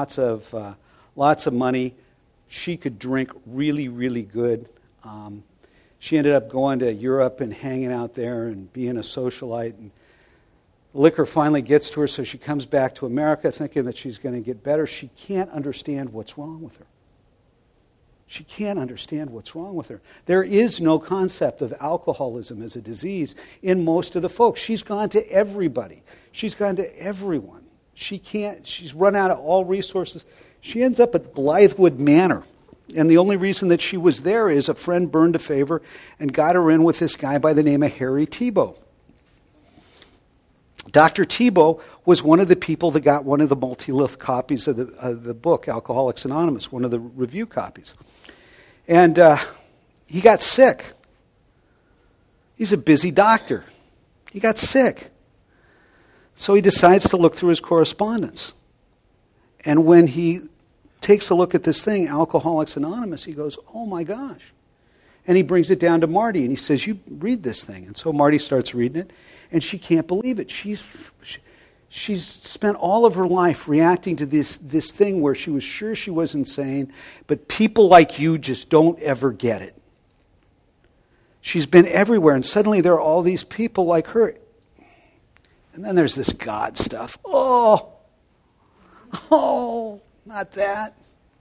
of money. She could drink really, really good. She ended up going to Europe and hanging out there and being a socialite. And liquor finally gets to her, so she comes back to America thinking that she's going to get better. She can't understand what's wrong with her. She can't understand what's wrong with her. There is no concept of alcoholism as a disease in most of the folks. She's gone to everybody. She's gone to everyone. She's run out of all resources. She ends up at Blythewood Manor. And the only reason that she was there is a friend burned a favor and got her in with this guy by the name of Harry Tebow. Dr. Thibault was one of the people that got one of the multi-lith copies of the book, Alcoholics Anonymous, one of the review copies. And he got sick. He's a busy doctor. He got sick. So he decides to look through his correspondence. And when he takes a look at this thing, Alcoholics Anonymous, he goes, oh my gosh. And he brings it down to Marty and he says, you read this thing. And so Marty starts reading it and she can't believe it. She's spent all of her life reacting to this thing where she was sure she was insane, but people like you just don't ever get it. She's been everywhere and suddenly there are all these people like her. And then there's this God stuff. Oh, not that.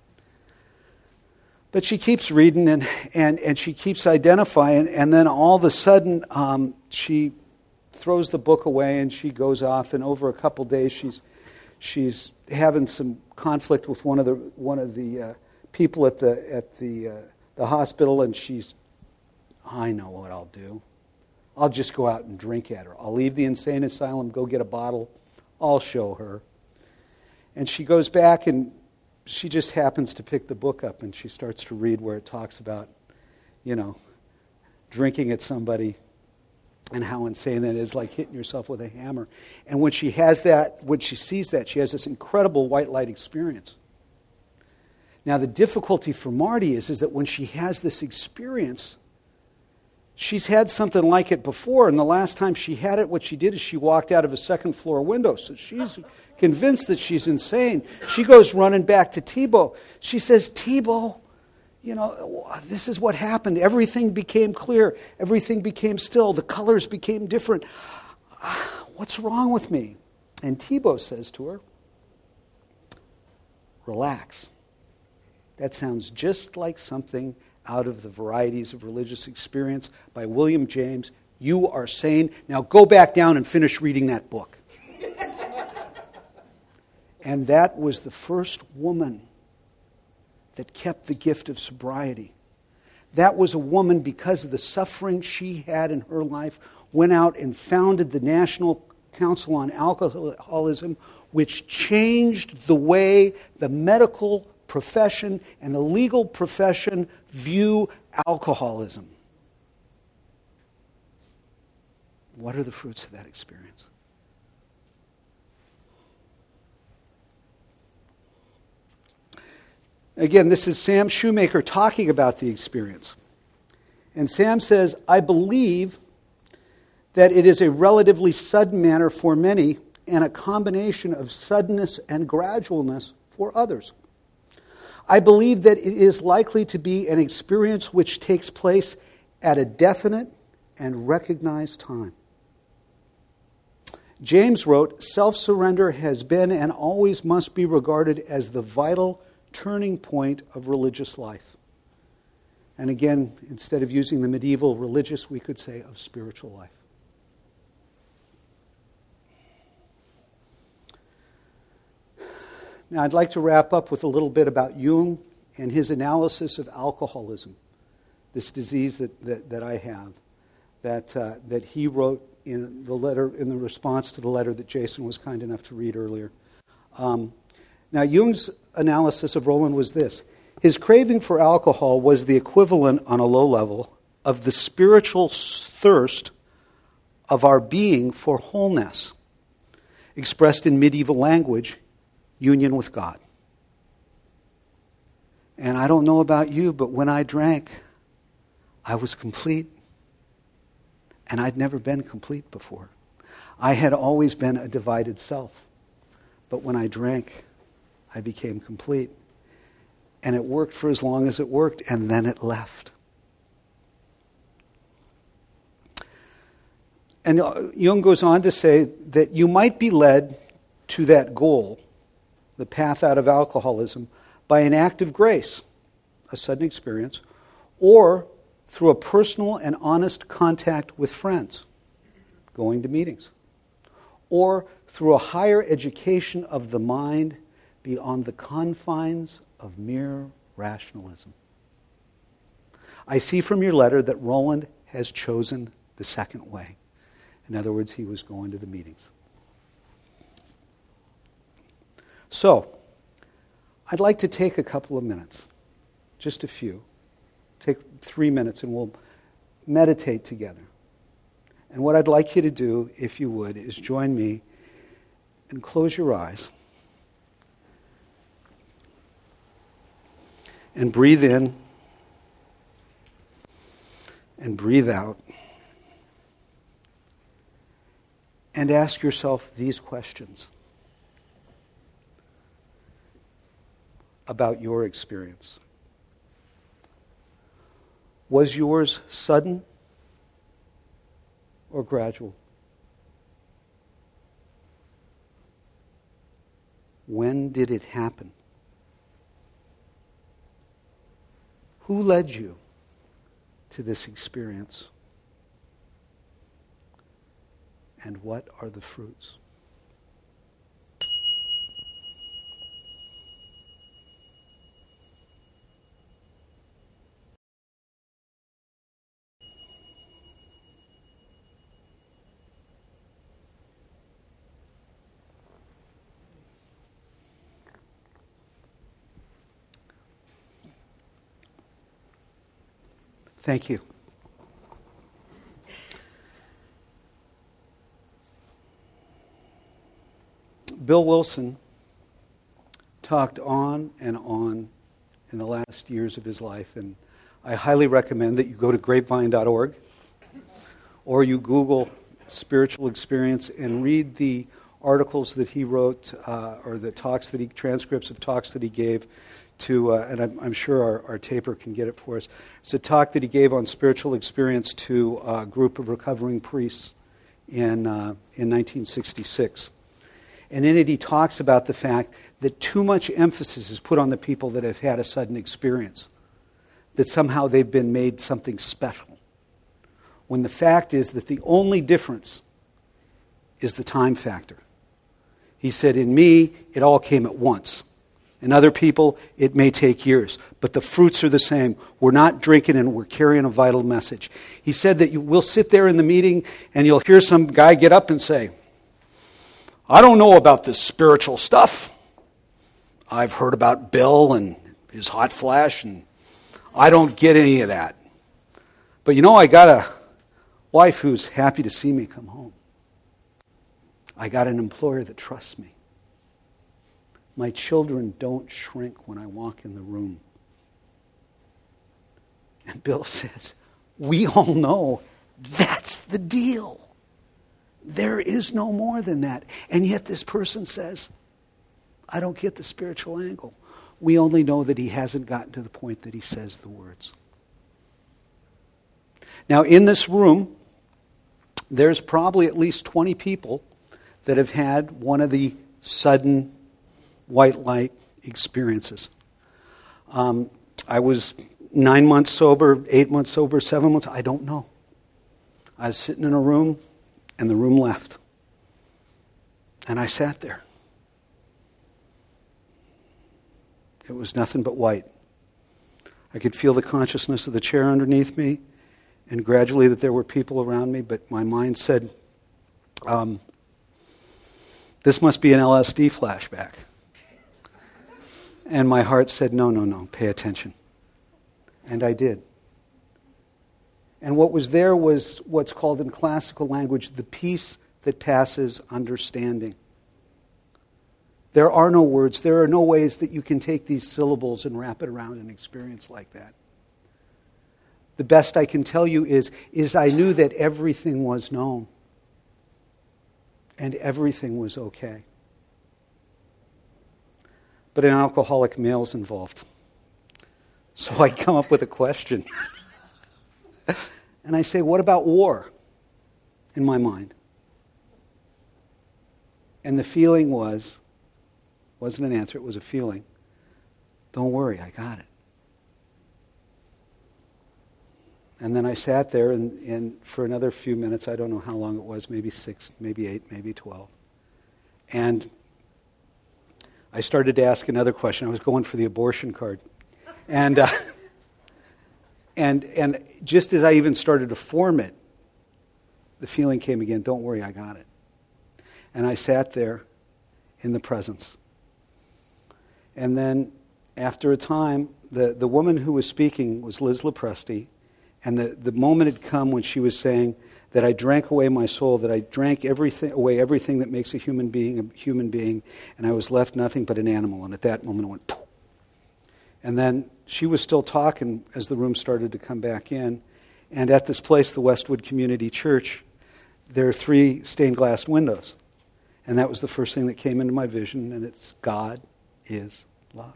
But she keeps reading and she keeps identifying, and then all of a sudden she throws the book away and she goes off, and over a couple days she's having some conflict with one of the people at the hospital, and I know what I'll do. I'll just go out and drink at her. I'll leave the insane asylum, go get a bottle. I'll show her. And she goes back and she just happens to pick the book up and she starts to read where it talks about, drinking at somebody and how insane that is, like hitting yourself with a hammer. And when she sees that, she has this incredible white light experience. Now the difficulty for Marty is that when she has this experience, she's had something like it before, and the last time she had it, what she did is she walked out of a second floor window. So she's convinced that she's insane. She goes running back to Thibault. She says, Thibault, this is what happened. Everything became clear. Everything became still. The colors became different. What's wrong with me? And Thibault says to her, relax. That sounds just like something out of the Varieties of Religious Experience by William James. You are sane. Now go back down and finish reading that book. And that was the first woman that kept the gift of sobriety. That was a woman, because of the suffering she had in her life, went out and founded the National Council on Alcoholism, which changed the way the medical profession and the legal profession view alcoholism. What are the fruits of that experience? Again, this is Sam Shoemaker talking about the experience. And Sam says, I believe that it is a relatively sudden matter for many and a combination of suddenness and gradualness for others. I believe that it is likely to be an experience which takes place at a definite and recognized time. James wrote, self-surrender has been and always must be regarded as the vital turning point of religious life. And again, instead of using the medieval religious, we could say of spiritual life. Now, I'd like to wrap up with a little bit about Jung and his analysis of alcoholism, this disease that I have, that he wrote in the letter, in the response to the letter that Jason was kind enough to read earlier. Now, Jung's analysis of Roland was this. His craving for alcohol was the equivalent, on a low level, of the spiritual thirst of our being for wholeness, expressed in medieval language, union with God. And I don't know about you, but when I drank, I was complete. And I'd never been complete before. I had always been a divided self. But when I drank, I became complete. And it worked for as long as it worked, and then it left. And Jung goes on to say that you might be led to that goal, the path out of alcoholism, by an act of grace, a sudden experience, or through a personal and honest contact with friends, going to meetings, or through a higher education of the mind beyond the confines of mere rationalism. I see from your letter that Roland has chosen the second way. In other words, he was going to the meetings. So, I'd like to take a couple of minutes, just a few. Take 3 minutes and we'll meditate together. And what I'd like you to do, if you would, is join me and close your eyes and breathe in and breathe out and ask yourself these questions about your experience. Was yours sudden or gradual? When did it happen? Who led you to this experience? And what are the fruits? Thank you. Bill Wilson talked on and on in the last years of his life, and I highly recommend that you go to grapevine.org or you Google spiritual experience and read the articles that he wrote or the transcripts of talks that he gave to, and I'm sure our taper can get it for us. It's a talk that he gave on spiritual experience to a group of recovering priests in 1966. And in it he talks about the fact that too much emphasis is put on the people that have had a sudden experience, that somehow they've been made something special, when the fact is that the only difference is the time factor. He said, in me, it all came at once. In other people, it may take years, but the fruits are the same. We're not drinking and we're carrying a vital message. He said that we'll sit there in the meeting and you'll hear some guy get up and say, I don't know about this spiritual stuff. I've heard about Bill and his hot flash, and I don't get any of that. But I got a wife who's happy to see me come home. I got an employer that trusts me. My children don't shrink when I walk in the room. And Bill says, we all know that's the deal. There is no more than that. And yet this person says, I don't get the spiritual angle. We only know that he hasn't gotten to the point that he says the words. Now, in this room, there's probably at least 20 people that have had one of the sudden white light experiences. I was 9 months sober, 8 months sober, 7 months, I don't know. I was sitting in a room, and the room left. And I sat there. It was nothing but white. I could feel the consciousness of the chair underneath me, and gradually that there were people around me, but my mind said, this must be an LSD flashback. And my heart said, no, pay attention. And I did. And what was there was what's called in classical language the peace that passes understanding. There are no words. There are no ways that you can take these syllables and wrap it around an experience like that. The best I can tell you is I knew that everything was known. And everything was okay. But an alcoholic male's involved. So I come up with a question. And I say, what about war? In my mind. And the feeling wasn't an answer, it was a feeling. Don't worry, I got it. And then I sat there and for another few minutes, I don't know how long it was, maybe 6, maybe 8, maybe 12. And I started to ask another question. I was going for the abortion card. And just as I even started to form it, the feeling came again, don't worry, I got it. And I sat there in the presence. And then after a time, the woman who was speaking was Liz Lopresti, and the moment had come when she was saying that I drank away my soul, that I drank everything that makes a human being, and I was left nothing but an animal. And at that moment it went poof. And then she was still talking as the room started to come back in. And at this place, the Westwood Community Church, there are 3 stained glass windows. And that was the first thing that came into my vision, and it's God is love.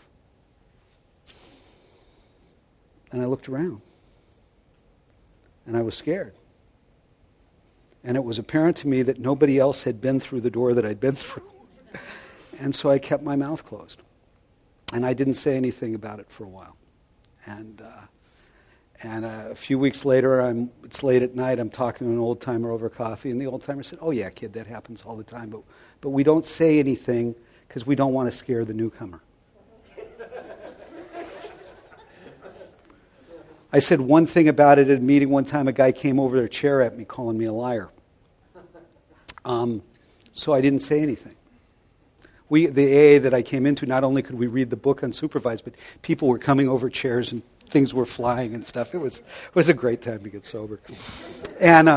And I looked around. And I was scared. And it was apparent to me that nobody else had been through the door that I'd been through. And so I kept my mouth closed. And I didn't say anything about it for a while. And a few weeks later, it's late at night, I'm talking to an old-timer over coffee, and the old-timer said, "Oh yeah, kid, that happens all the time, but we don't say anything because we don't want to scare the newcomer." I said one thing about it at a meeting one time. A guy came over their chair at me calling me a liar. So I didn't say anything. The AA that I came into, not only could we read the book unsupervised, but people were coming over chairs and things were flying and stuff. It was a great time to get sober. And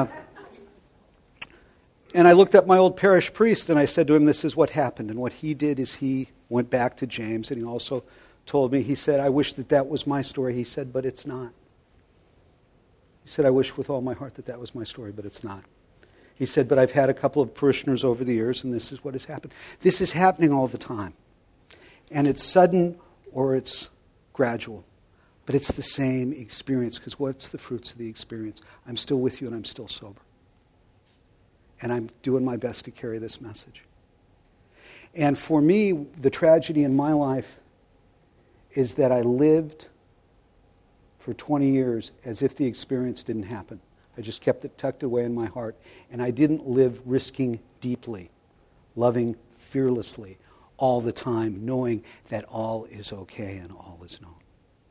I looked up my old parish priest and I said to him, this is what happened. And what he did is he went back to James and he also told me, he said, I wish that was my story. He said, but it's not. He said, I wish with all my heart that was my story, but it's not. He said, but I've had a couple of parishioners over the years, and this is what has happened. This is happening all the time. And it's sudden or it's gradual. But it's the same experience, because what's the fruits of the experience? I'm still with you and I'm still sober. And I'm doing my best to carry this message. And for me, the tragedy in my life is that I lived for 20 years as if the experience didn't happen. I just kept it tucked away in my heart. And I didn't live risking deeply, loving fearlessly all the time, knowing that all is okay and all is known.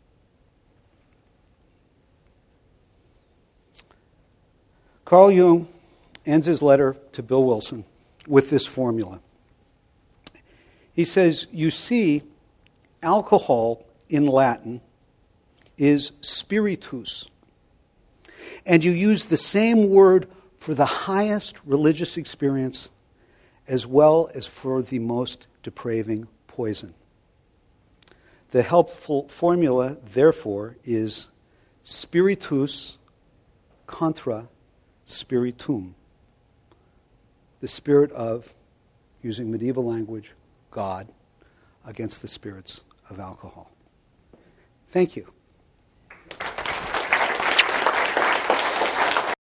Carl Jung ends his letter to Bill Wilson with this formula. He says, you see, alcohol in Latin is spiritus. And you use the same word for the highest religious experience as well as for the most depraving poison. The helpful formula, therefore, is spiritus contra spiritum. The spirit of, using medieval language, God, against the spirits of alcohol. Thank you.